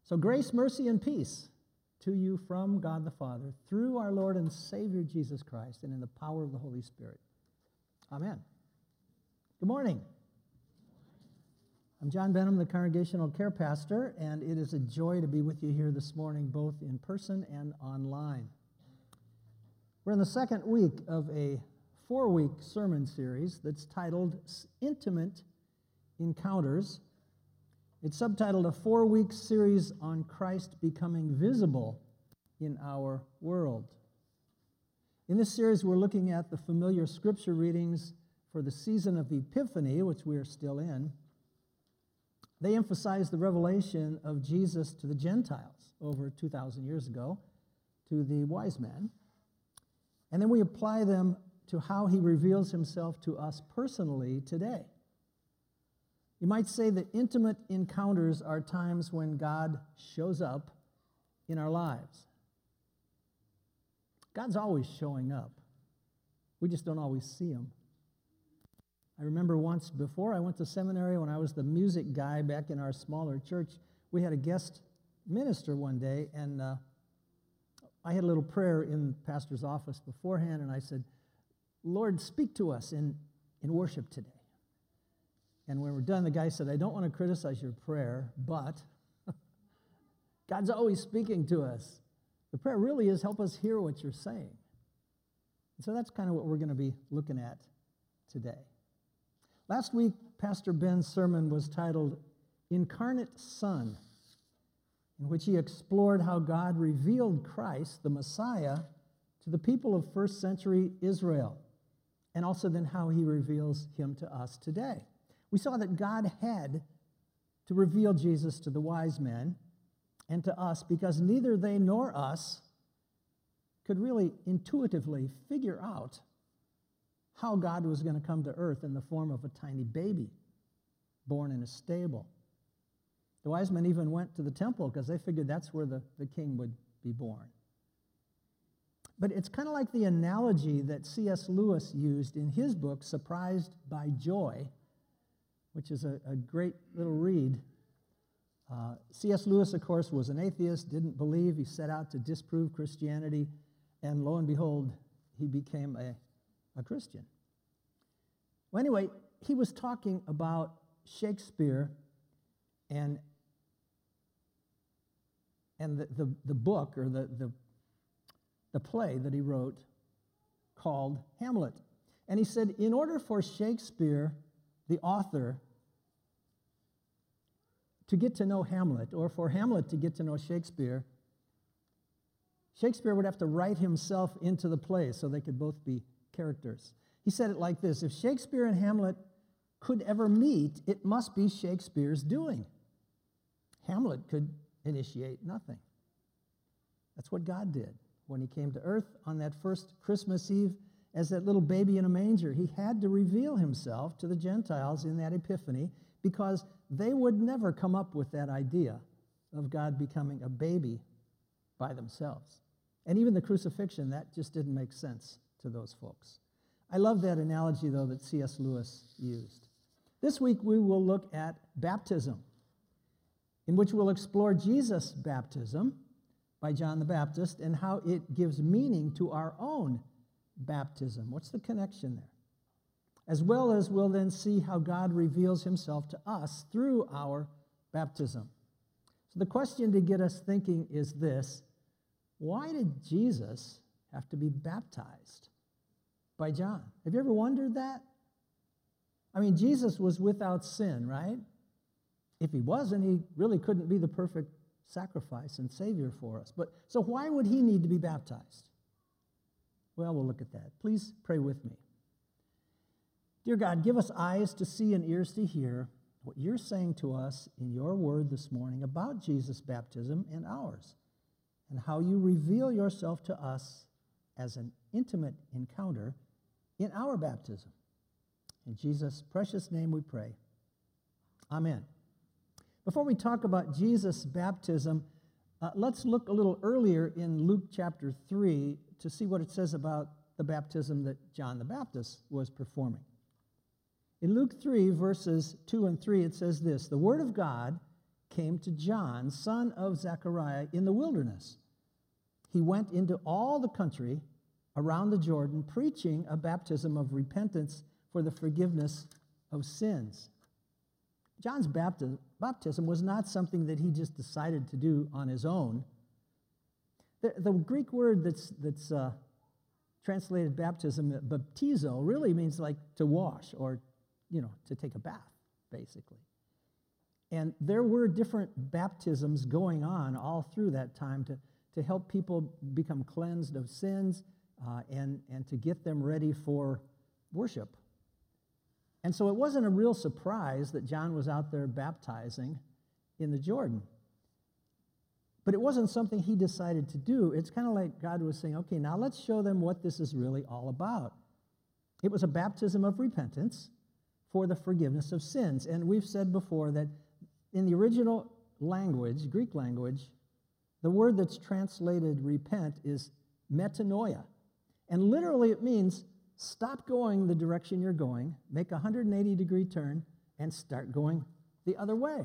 So grace, mercy, and peace to you from God the Father, through our Lord and Savior Jesus Christ, and in the power of the Holy Spirit. Amen. Good morning. I'm John Benham, the Congregational Care Pastor, and it is a joy to be with you here this morning, both in person and online. We're in the second week of a 4-week sermon series that's titled Intimate Encounters. It's subtitled A 4-Week Series on Christ Becoming Visible in Our World. In this series, we're looking at the familiar scripture readings for the season of Epiphany, which we are still in. They emphasize the revelation of Jesus to the Gentiles over 2,000 years ago, to the wise men. And then we apply them to how he reveals himself to us personally today. You might say that intimate encounters are times when God shows up in our lives. God's always showing up. We just don't always see him. I remember once before I went to seminary, when I was the music guy back in our smaller church, we had a guest minister one day, and I had a little prayer in the pastor's office beforehand, and I said, Lord, speak to us in worship today. And when we're done, the guy said, I don't want to criticize your prayer, but God's always speaking to us. The prayer really is help us hear what you're saying. And so that's kind of what we're going to be looking at today. Last week, Pastor Ben's sermon was titled Incarnate Son, in which he explored how God revealed Christ, the Messiah, to the people of first century Israel, and also then how he reveals him to us today. We saw that God had to reveal Jesus to the wise men and to us because neither they nor us could really intuitively figure out how God was going to come to earth in the form of a tiny baby born in a stable. The wise men even went to the temple because they figured that's where the king would be born. But it's kind of like the analogy that C.S. Lewis used in his book, Surprised by Joy, which is a great little read. C.S. Lewis, of course, was an atheist, didn't believe. He set out to disprove Christianity, and lo and behold, he became a Christian. Well, anyway, he was talking about Shakespeare and the book, or the play that he wrote called Hamlet. And he said, in order for Shakespeare, the author, to get to know Hamlet, or for Hamlet to get to know Shakespeare, Shakespeare would have to write himself into the play so they could both be characters. He said it like this: if Shakespeare and Hamlet could ever meet, it must be Shakespeare's doing. Hamlet could initiate nothing. That's what God did when he came to earth on that first Christmas Eve as that little baby in a manger. He had to reveal himself to the Gentiles in that Epiphany because they would never come up with that idea of God becoming a baby by themselves. And even the crucifixion, that just didn't make sense to those folks. I love that analogy, though, that C.S. Lewis used. This week we will look at baptism, in which we'll explore Jesus' baptism by John the Baptist and how it gives meaning to our own baptism. What's the connection there? As well as we'll then see how God reveals himself to us through our baptism. So the question to get us thinking is this: why did Jesus have to be baptized by John? Have you ever wondered that? I mean, Jesus was without sin, right? If he wasn't, he really couldn't be the perfect sacrifice and Savior for us. But so why would he need to be baptized? Well, we'll look at that. Please pray with me. Dear God, give us eyes to see and ears to hear what you're saying to us in your word this morning about Jesus' baptism and ours, and how you reveal yourself to us as an intimate encounter in our baptism. In Jesus' precious name we pray. Amen. Before we talk about Jesus' baptism, let's look a little earlier in Luke chapter 3 to see what it says about the baptism that John the Baptist was performing. In Luke 3, verses 2 and 3, it says this: the word of God came to John, son of Zechariah, in the wilderness. He went into all the country around the Jordan, preaching a baptism of repentance for the forgiveness of sins. John's baptism was not something that he just decided to do on his own. The Greek word that's translated baptism, baptizo, really means like to wash or, to take a bath, basically. And there were different baptisms going on all through that time to help people become cleansed of sins and to get them ready for worship. And so it wasn't a real surprise that John was out there baptizing in the Jordan. But it wasn't something he decided to do. It's kind of like God was saying, okay, now let's show them what this is really all about. It was a baptism of repentance for the forgiveness of sins. And we've said before that in the original language, Greek language, the word that's translated repent is metanoia. And literally it means stop going the direction you're going, make a 180-degree turn, and start going the other way.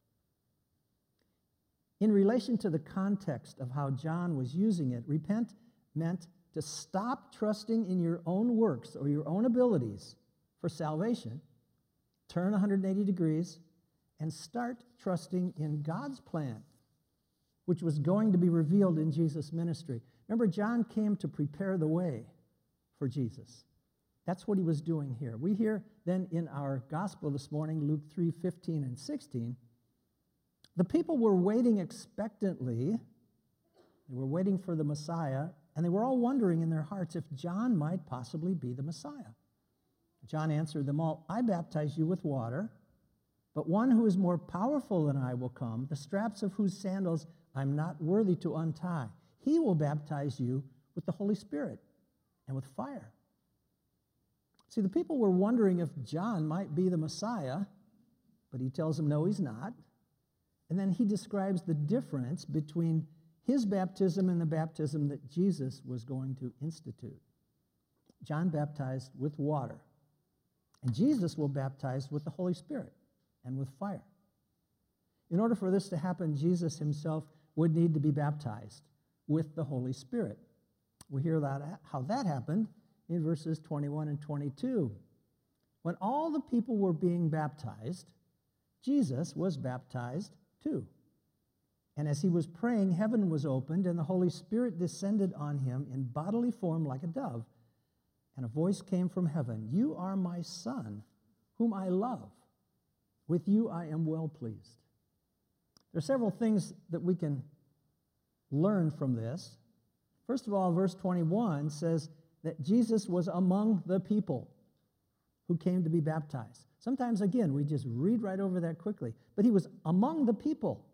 In relation to the context of how John was using it, repent meant to stop trusting in your own works or your own abilities for salvation, turn 180 degrees, and start trusting in God's plan, which was going to be revealed in Jesus' ministry. Remember, John came to prepare the way for Jesus. That's what he was doing here. We hear then in our gospel this morning, Luke 3:15 and 16, the people were waiting expectantly. They were waiting for the Messiah, and they were all wondering in their hearts if John might possibly be the Messiah. John answered them all, I baptize you with water, but one who is more powerful than I will come, the straps of whose sandals I'm not worthy to untie. He will baptize you with the Holy Spirit and with fire. See, the people were wondering if John might be the Messiah, but he tells them no, he's not. And then he describes the difference between his baptism and the baptism that Jesus was going to institute. John baptized with water, and Jesus will baptize with the Holy Spirit and with fire. In order for this to happen, Jesus himself would need to be baptized with the Holy Spirit. We hear how that happened in verses 21 and 22. When all the people were being baptized, Jesus was baptized too. And as he was praying, heaven was opened, and the Holy Spirit descended on him in bodily form like a dove. And a voice came from heaven, You are my Son, whom I love. With you I am well pleased. There are several things that we can learn from this. First of all, verse 21 says that Jesus was among the people who came to be baptized. Sometimes, again, we just read right over that quickly. But he was among the people.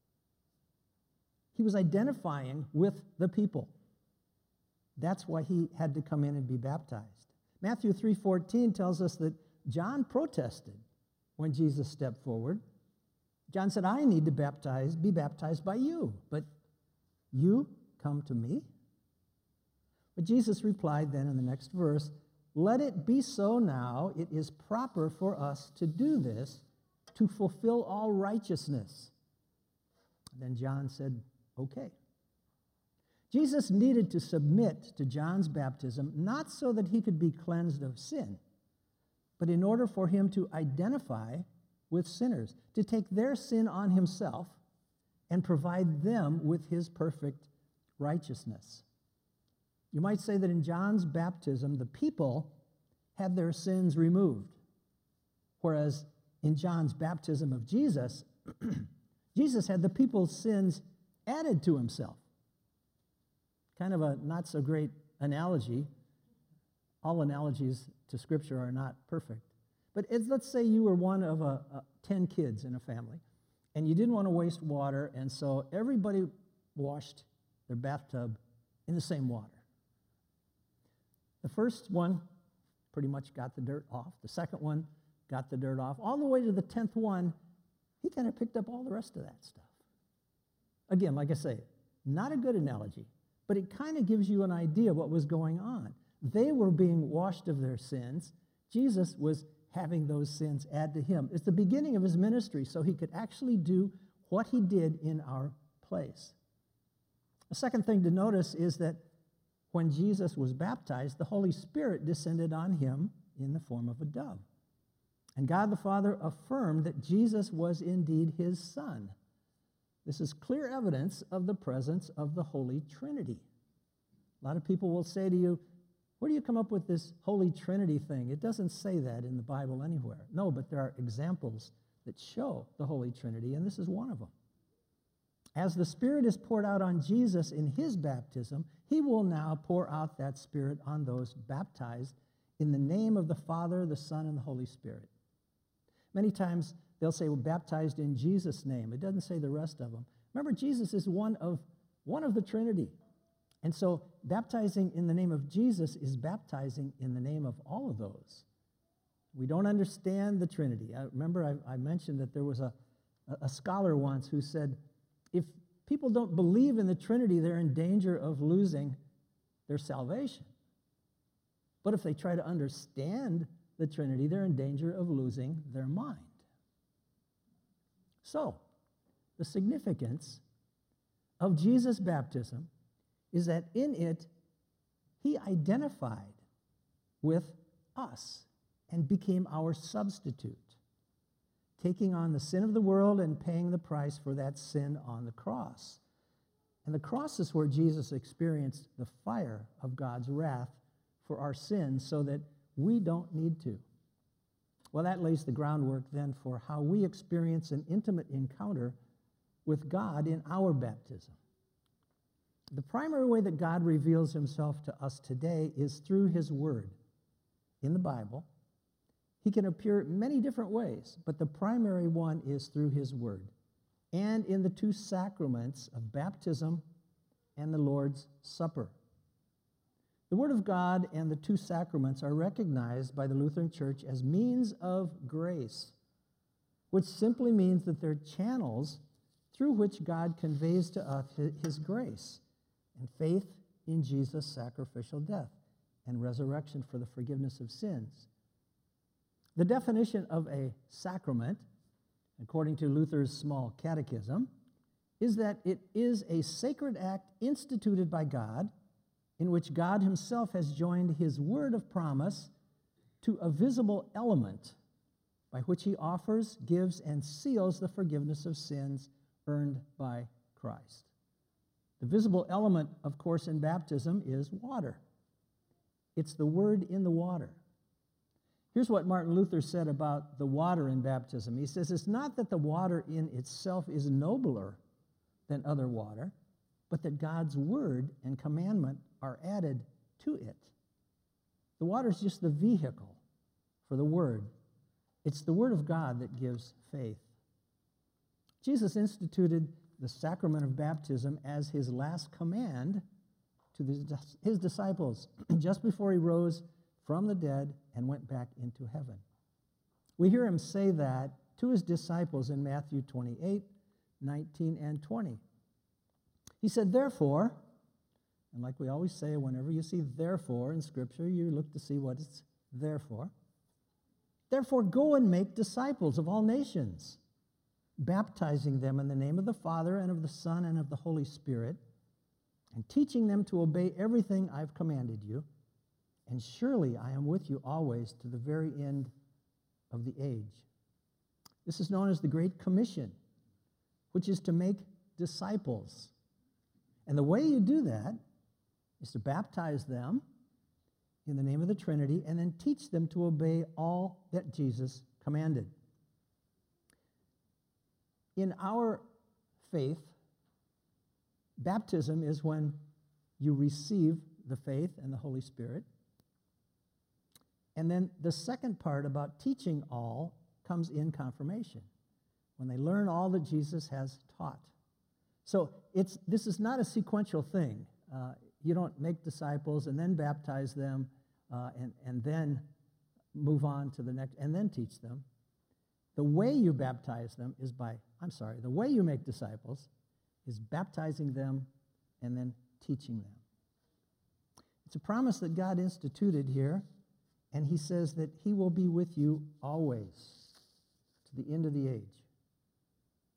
He was identifying with the people. That's why he had to come in and be baptized. Matthew 3:14 tells us that John protested when Jesus stepped forward. John said, I need to be baptized by you, but you come to me? But Jesus replied then in the next verse, Let it be so now. It is proper for us to do this to fulfill all righteousness. And then John said, okay. Jesus needed to submit to John's baptism, not so that he could be cleansed of sin, but in order for him to identify with sinners, to take their sin on himself and provide them with his perfect righteousness. You might say that in John's baptism, the people had their sins removed, whereas in John's baptism of Jesus, Jesus had the people's sins added to himself. Kind of a not-so-great analogy. All analogies to Scripture are not perfect. But let's say you were one of 10 kids in a family, and you didn't want to waste water, and so everybody washed their bathtub in the same water. The first one pretty much got the dirt off. The second one got the dirt off. All the way to the 10th one, he kind of picked up all the rest of that stuff. Again, like I say, not a good analogy, but it kind of gives you an idea what was going on. They were being washed of their sins. Jesus was having those sins add to him. It's the beginning of his ministry, so he could actually do what he did in our place. The second thing to notice is that when Jesus was baptized, the Holy Spirit descended on him in the form of a dove. And God the Father affirmed that Jesus was indeed his Son. This is clear evidence of the presence of the Holy Trinity. A lot of people will say to you, where do you come up with this Holy Trinity thing? It doesn't say that in the Bible anywhere. No, but there are examples that show the Holy Trinity, and this is one of them. As the Spirit is poured out on Jesus in his baptism, he will now pour out that Spirit on those baptized in the name of the Father, the Son, and the Holy Spirit. Many times they'll say, well, baptized in Jesus' name. It doesn't say the rest of them. Remember, Jesus is one of the Trinity. And so baptizing in the name of Jesus is baptizing in the name of all of those. We don't understand the Trinity. I mentioned that there was a scholar once who said, if people don't believe in the Trinity, they're in danger of losing their salvation. But if they try to understand the Trinity, they're in danger of losing their mind. So, the significance of Jesus' baptism is that in it, he identified with us and became our substitute, taking on the sin of the world and paying the price for that sin on the cross. And the cross is where Jesus experienced the fire of God's wrath for our sins so that we don't need to. Well, that lays the groundwork then for how we experience an intimate encounter with God in our baptism. The primary way that God reveals himself to us today is through his word. In the Bible, he can appear many different ways, but the primary one is through his word and in the two sacraments of baptism and the Lord's Supper. The Word of God and the two sacraments are recognized by the Lutheran Church as means of grace, which simply means that they're channels through which God conveys to us his grace and faith in Jesus' sacrificial death and resurrection for the forgiveness of sins. The definition of a sacrament, according to Luther's Small Catechism, is that it is a sacred act instituted by God in which God himself has joined his word of promise to a visible element by which he offers, gives, and seals the forgiveness of sins earned by Christ. The visible element, of course, in baptism is water. It's the word in the water. Here's what Martin Luther said about the water in baptism. He says, it's not that the water in itself is nobler than other water, but that God's word and commandment are added to it. The water is just the vehicle for the word. It's the word of God that gives faith. Jesus instituted the sacrament of baptism as his last command to his disciples just before he rose from the dead and went back into heaven. We hear him say that to his disciples in Matthew 28, 19, and 20. He said, therefore, and like we always say, whenever you see therefore in Scripture, you look to see what it's there for. Therefore, go and make disciples of all nations, baptizing them in the name of the Father and of the Son and of the Holy Spirit, and teaching them to obey everything I've commanded you. And surely I am with you always to the very end of the age. This is known as the Great Commission, which is to make disciples. And the way you do that is to baptize them in the name of the Trinity and then teach them to obey all that Jesus commanded. In our faith, baptism is when you receive the faith and the Holy Spirit. And then the second part about teaching all comes in confirmation, when they learn all that Jesus has taught. So this is not a sequential thing. You don't make disciples and then baptize them and then move on to the next and then teach them. The way you baptize them is the way you make disciples is baptizing them and then teaching them. It's a promise that God instituted here, and he says that he will be with you always to the end of the age.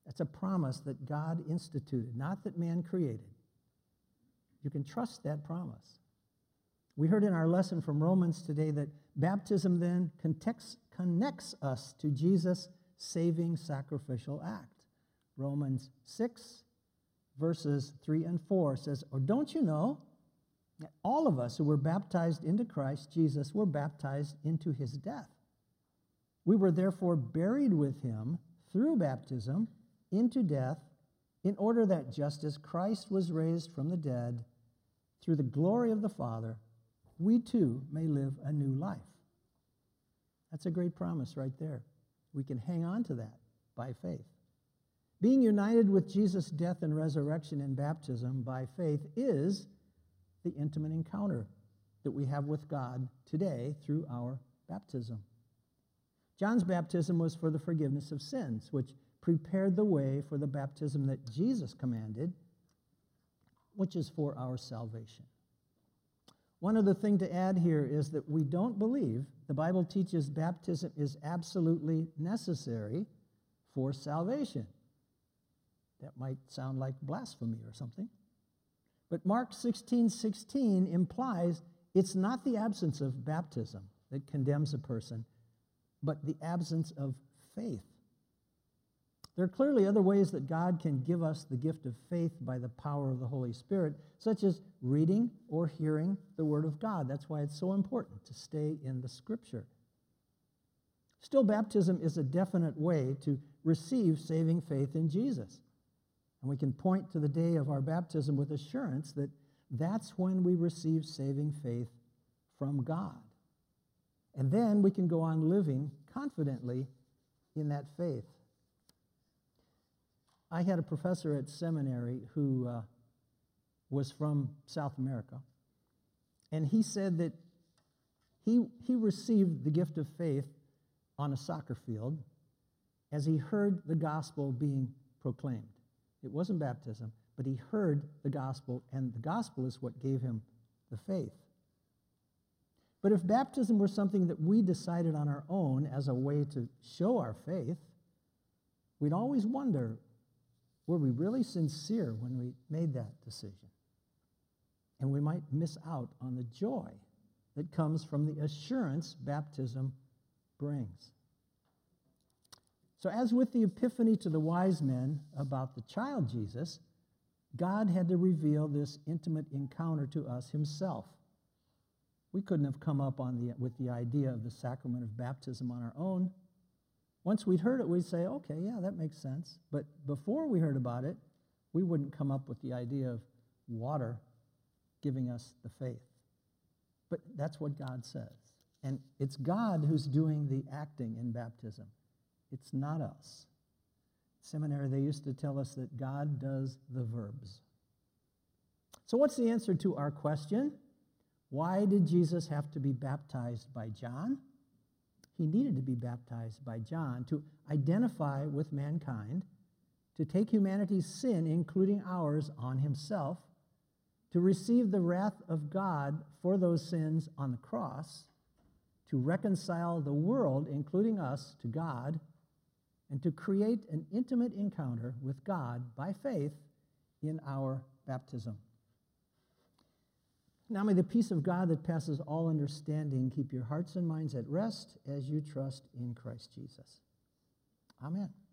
That's a promise that God instituted, not that man created. You can trust that promise. We heard in our lesson from Romans today that baptism then connects us to Jesus' saving sacrificial act. Romans 6, verses 3 and 4 says, "Or don't you know that all of us who were baptized into Christ Jesus were baptized into his death? We were therefore buried with him through baptism into death, in order that just as Christ was raised from the dead through the glory of the Father, we too may live a new life." That's a great promise right there. We can hang on to that by faith. Being united with Jesus' death and resurrection in baptism by faith is the intimate encounter that we have with God today through our baptism. John's baptism was for the forgiveness of sins, which prepared the way for the baptism that Jesus commanded, which is for our salvation. One other thing to add here is that we don't believe the Bible teaches baptism is absolutely necessary for salvation. That might sound like blasphemy or something. But Mark 16:16 implies it's not the absence of baptism that condemns a person, but the absence of faith. There are clearly other ways that God can give us the gift of faith by the power of the Holy Spirit, such as reading or hearing the Word of God. That's why it's so important to stay in the Scripture. Still, baptism is a definite way to receive saving faith in Jesus. And we can point to the day of our baptism with assurance that that's when we receive saving faith from God. And then we can go on living confidently in that faith. I had a professor at seminary who was from South America, and he said that he received the gift of faith on a soccer field as he heard the gospel being proclaimed. It wasn't baptism, but he heard the gospel, and the gospel is what gave him the faith. But if baptism were something that we decided on our own as a way to show our faith, we'd always wonder, were we really sincere when we made that decision? And we might miss out on the joy that comes from the assurance baptism brings. So as with the epiphany to the wise men about the child Jesus, God had to reveal this intimate encounter to us himself. We couldn't have come up with the idea of the sacrament of baptism on our own. Once we'd heard it, we'd say, okay, yeah, that makes sense. But before we heard about it, we wouldn't come up with the idea of water giving us the faith. But that's what God says. And it's God who's doing the acting in baptism. It's not us. Seminary, they used to tell us that God does the verbs. So what's the answer to our question? Why did Jesus have to be baptized by John? He needed to be baptized by John to identify with mankind, to take humanity's sin, including ours, on himself, to receive the wrath of God for those sins on the cross, to reconcile the world, including us, to God, and to create an intimate encounter with God by faith in our baptism. Now may the peace of God that passes all understanding keep your hearts and minds at rest as you trust in Christ Jesus. Amen.